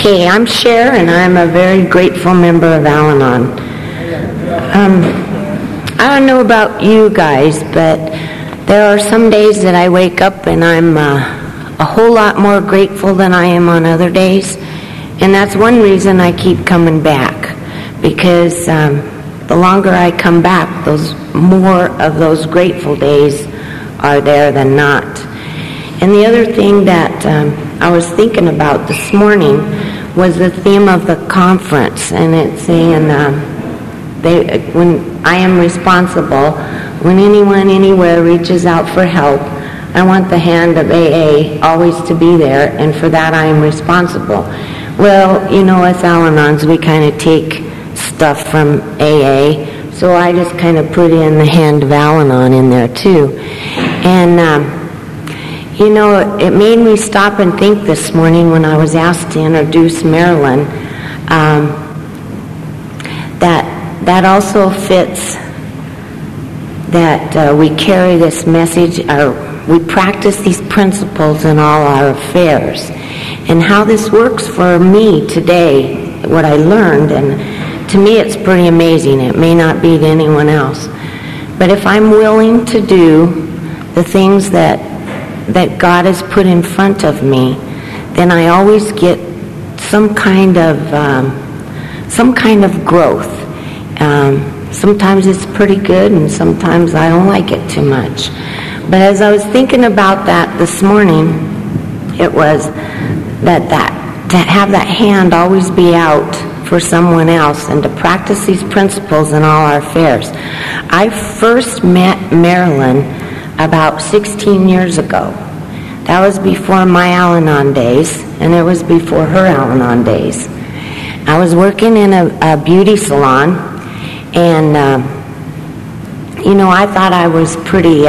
Okay, I'm Cher, and I'm a very grateful member of Al-Anon. I don't know about you guys, but there are some days that I wake up and I'm a whole lot more grateful than I am on other days. And that's one reason I keep coming back, because the longer I come back, those more of those grateful days are there than not. And the other thing that I was thinking about this morning was the theme of the conference, and it's saying when I am responsible, when anyone anywhere reaches out for help, I want the hand of AA always to be there, and for that I am responsible. Well, you know, as Al-Anons, we kind of take stuff from AA, so I just kind of put in the hand of Al-Anon in there too. And you know, it made me stop and think this morning when I was asked to introduce Marilyn, that also fits that we carry this message, we practice these principles in all our affairs. And how this works for me today, what I learned, and to me it's pretty amazing. It may not be to anyone else. But if I'm willing to do the things that God has put in front of me, then I always get some kind of growth. Sometimes it's pretty good, and sometimes I don't like it too much. But as I was thinking about that this morning, it was that to have that hand always be out for someone else and to practice these principles in all our affairs. I first met Marilyn about 16 years ago. That was before my Al-Anon days, and it was before her Al-Anon days. I was working in a beauty salon, and you know, I thought I was pretty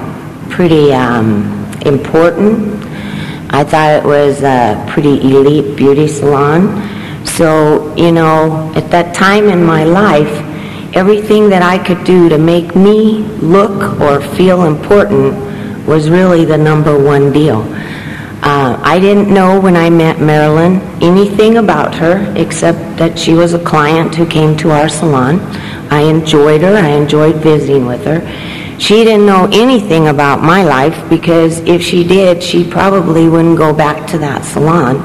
important. I thought it was a pretty elite beauty salon. So, you know, at that time in my life, everything that I could do to make me look or feel important was really the number one deal. I didn't know when I met Marilyn anything about her except that she was a client who came to our salon. I enjoyed her. I enjoyed visiting with her. She didn't know anything about my life, because if she did, she probably wouldn't go back to that salon.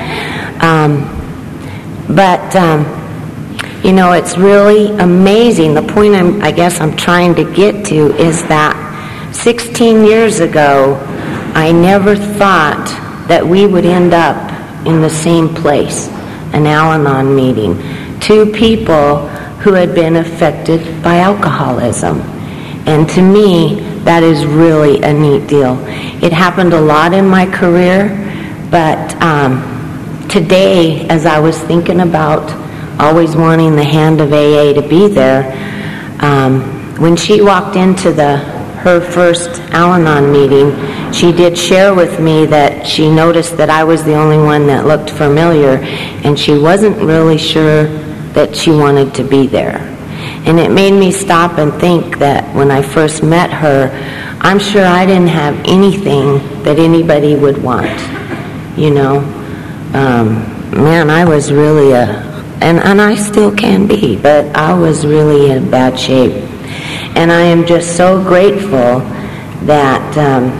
You know, it's really amazing. The point I guess I'm trying to get to is that 16 years ago, I never thought that we would end up in the same place, an Al-Anon meeting. Two people who had been affected by alcoholism. And to me, that is really a neat deal. It happened a lot in my career, but today, as I was thinking about always wanting the hand of AA to be there, when she walked into her first Al-Anon meeting, she did share with me that she noticed that I was the only one that looked familiar, and she wasn't really sure that she wanted to be there. And it made me stop and think that when I first met her, I'm sure I didn't have anything that anybody would want, you know. Man, I was really and I still can be, but I was really in bad shape. And I am just so grateful that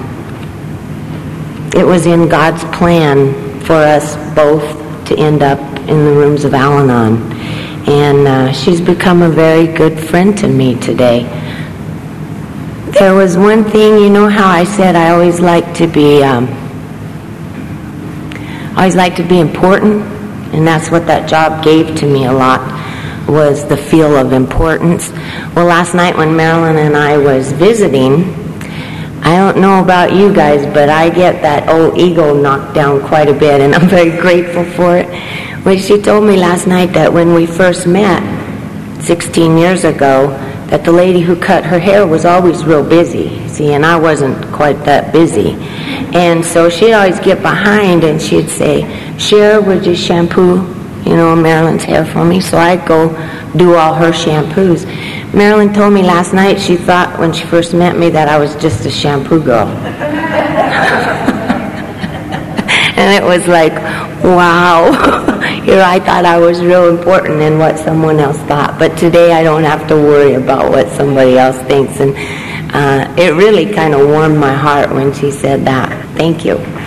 it was in God's plan for us both to end up in the rooms of Al-Anon. And she's become a very good friend to me today. There was one thing, you know how I said I always like to be important, and that's what that job gave to me a lot, was the feel of importance. Well, last night when Marilyn and I was visiting, I don't know about you guys, but I get that old ego knocked down quite a bit, and I'm very grateful for it. Well, she told me last night that when we first met 16 years ago, that the lady who cut her hair was always real busy, see, and I wasn't quite that busy. And so she'd always get behind and she'd say, "Cher, would you shampoo, you know, Marilyn's hair for me?" So I'd go do all her shampoos. Marilyn told me last night she thought when she first met me that I was just a shampoo girl. And it was like, wow, here I thought I was real important in what someone else thought, but today I don't have to worry about what somebody else thinks, and it really kind of warmed my heart when she said that. Thank you.